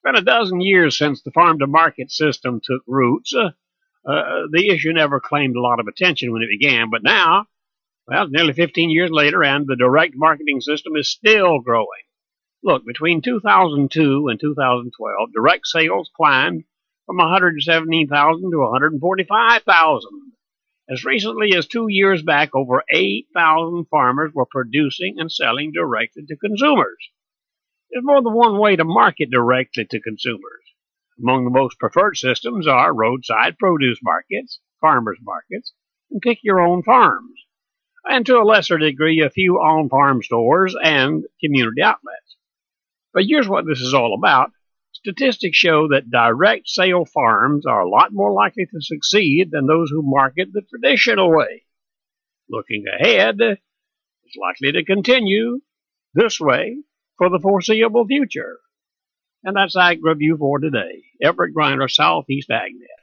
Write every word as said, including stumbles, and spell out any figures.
been a dozen years since the farm-to-market system took roots. Uh, uh, the issue never claimed a lot of attention when it began, but now, well, nearly fifteen years later, and the direct marketing system is still growing. Look, between two thousand two and two thousand twelve, direct sales climbed from one hundred seventeen thousand to one hundred forty-five thousand. As recently as two years back, over eight thousand farmers were producing and selling directly to consumers. There's more than one way to market directly to consumers. Among the most preferred systems are roadside produce markets, farmers markets, and pick your own farms, and to a lesser degree, a few on-farm stores and community outlets. But here's what this is all about. Statistics show that direct sale farms are a lot more likely to succeed than those who market the traditional way. Looking ahead, it's likely to continue this way for the foreseeable future. And that's Ag Review for today. Everett Griner, Southeast AgNet.